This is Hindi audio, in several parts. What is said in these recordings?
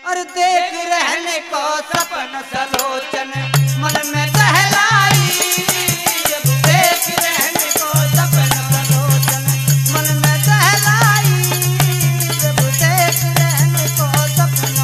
और देख रहने को सपन सलोचन मन में सहलाई। जब देख रहने को सपन सलोचन मन में सहलाई। जब देख रहने को सपना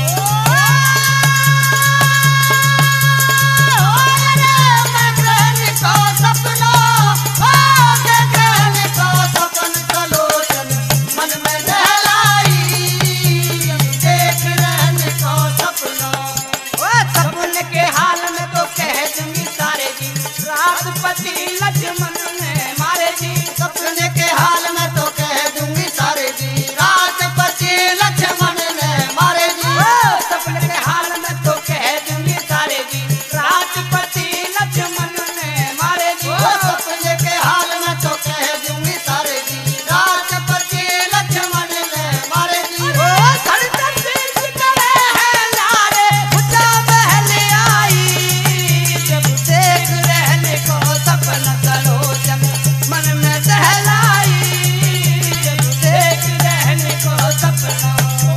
लक्ष्मण ने मारे जी। सपने के हाल में तो कह दूंगी सारे जी। राजपति लक्ष्मण ने मारे जी। सपने के हाल में तो कह दूंगी सारे जी। राजपति लक्ष्मण ने मारे जी। सपने के हाल में तो कह दूंगी सारे जी। राजपति लक्ष्मण ने मारे जी। जब देख रहने को सपन सलोचन मन में सहलाई। जब देख रहने को सपना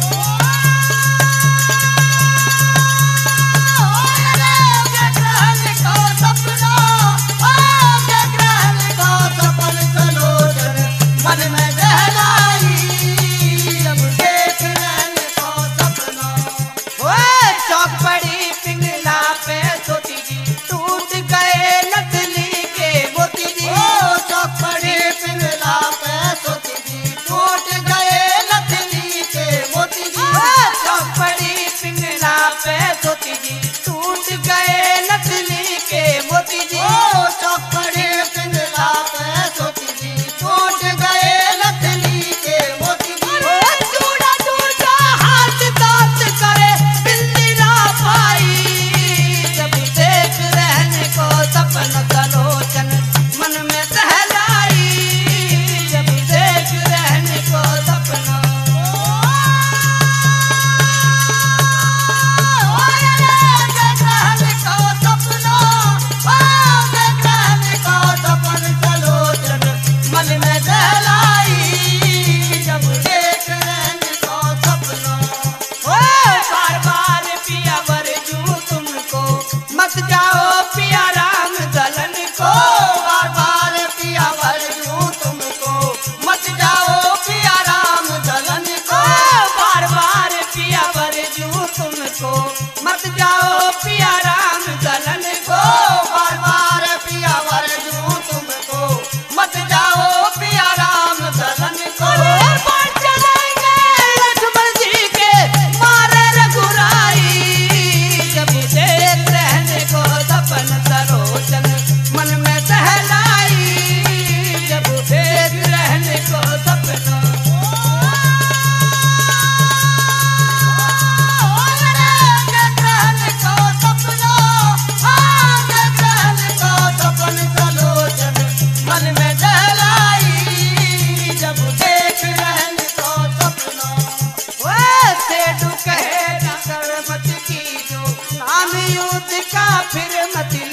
मन में सहलाई। जब देख रहने को सपना चौक पड़ी पिंगला पे सोती जी। टूट गए नथली के मोती जी। चौक पड़ी पिंगला पे सोती जी। टूट गए नथली के मोती जी। चौक पड़ी पिंगला पे सोती जी। टूट गए नथली के मोती जी। चौक पड़ी पिंगला पे सोती जी। टूट गए नथली के मोती जी। चूड़ा चूड़ा हाथ दांत करे बिल्ली ना पाई। जब देख रहने को सपन सलोचन मन में सहलाई। जब देख रहने को सपना मन में सहलाई। जब देख रहने को सपना बार बार पिया वरजू तुमको मत जाओ पिया राम दलन को। बार बार पिया वरजू तुमको मत जाओ पिया राम दलन को। बार बार पिया वरजू तुमको मत जाओ पिया राम दलन को। बार बार पिया वरजू तुमको मत जाओ पिया राम दलन को। चलेंगे लक्ष्मण जी के मारे रघुराई। जब देख रहने को सपन सलोचन मन में सहलाई। जब देख रहने को सपना मन में सहलाई। जब देख रहने को सपना सेठू कहे न कर मत कीजो। नाम युद्ध का फिर मत